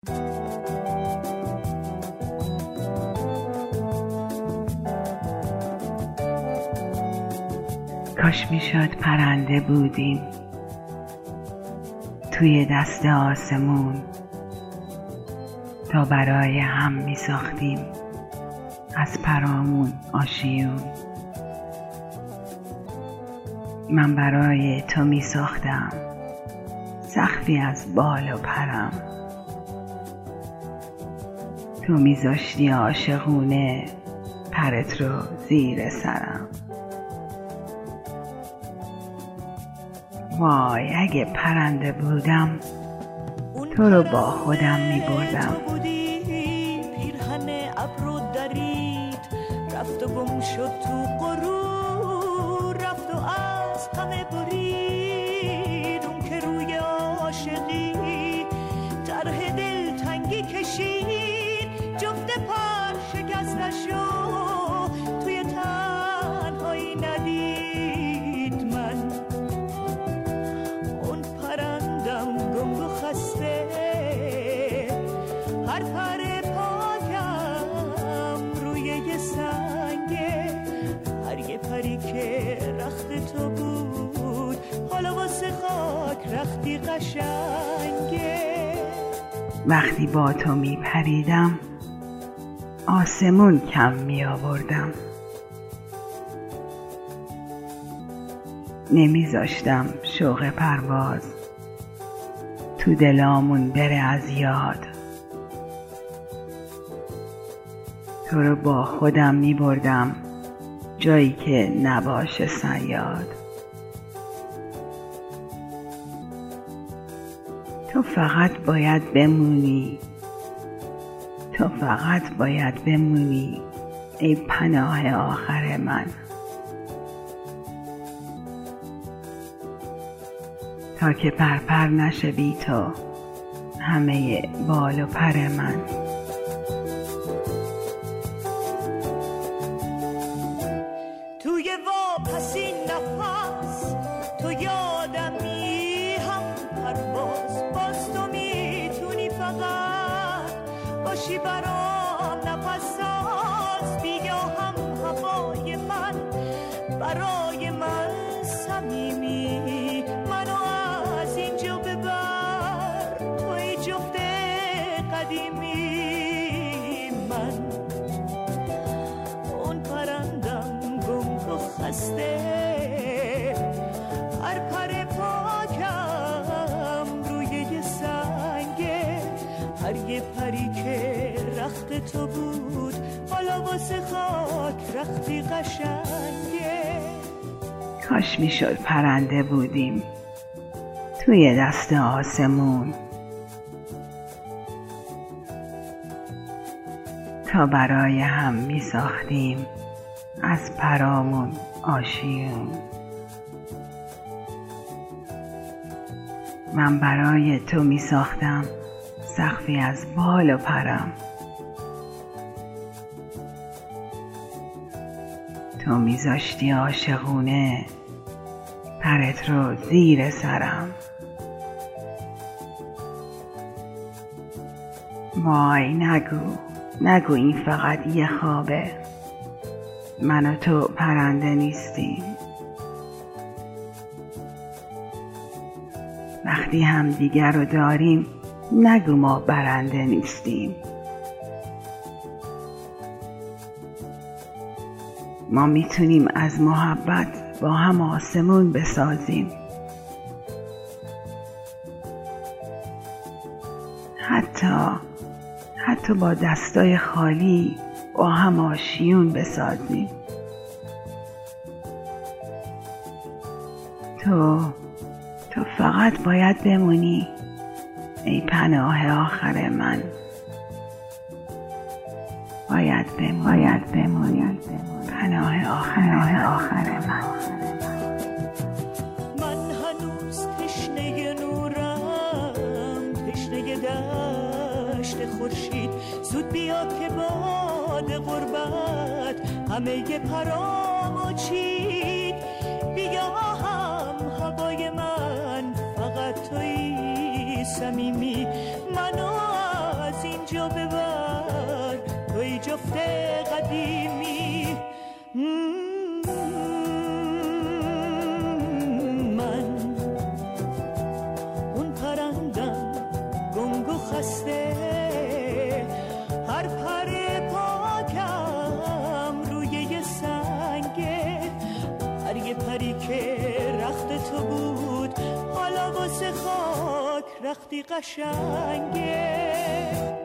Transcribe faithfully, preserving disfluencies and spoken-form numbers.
کاش میشد پرنده بودیم توی دست آسمون، تا برای هم میساختیم از پرامون آشیون. من برای تو میساختم سقفی از بال و پرم، تو میذاشتی عاشقونه پرت رو زیر سرم. وای اگه پرنده بودم تو رو با خودم می بردم. پیرهن ابر و درید رفت و گم شد تو غرور، رفت و از همه برید اون که روی عاشقی طرح دلتنگی کشید. جفت پر شکستش رو توی تنهایی ندید. من اون پرندم گنگ و خسته، هر پر پاکم روی یه سنگه. هر یه پری که رخت تو بود حالا واسه خاک رختی قشنگه. وقتی با تو می پریدم آسمون کم می آوردم، نمیذاشتم شوق پرواز تو دلامون بره از یاد. تو رو با خودم می بردم جایی که نباشه صیاد. تو فقط باید بمونی، تو فقط باید بمونی ای پناه آخر من. تا که پرپر نشه بی تو همه بال و پر من. توی واپسین نفس تو یادمی هم پرواز، باز تو میتونی فقط باشی برام نفس ساز. بیا هم هوای من برای من صمیمی، منو از اینجا ببر توی جفت قدیمی. من اون پرندم گنگ و خسته، هر پر پاکم روی یه سنگه. هر یه پری که رخت تو بود حالا واسه خاک رختی قشنگه. کاش میشد پرنده بودیم توی دست آسمون، تا برای هم می ساختیم از پرامون آشیون. من برای تو می ساختم سقفی از بال و پرم، تو میذاشتی عاشقونه پرت رو زیر سرم. وای نگو نگو این فقط یه خوابه، من و تو پرنده نیستیم. وقتی هم دیگر رو داریم نگو ما برنده نیستیم. ما میتونیم از محبت با هم آسمون بسازیم، حتی حتی با دستای خالی با هم آشیون بسازیم. تو تو فقط باید بمونی ای پناه آخر من. باید بمونی باید بمونی پناه آخر آخر من. من هنوز تشنه نورم، تشنه دشت خورشید. زود بیا که باد غربت همه پرامو چید. بیا هم هوای من فقط تویی صمیمی، منو اینجا ببر توی جفت قدیمی. من اون پرندم گنگ و خسته، هر پر پاکم روی یه سنگه، هر یه پری که رخت تو بود حالا واسه خاک رختی قشنگه.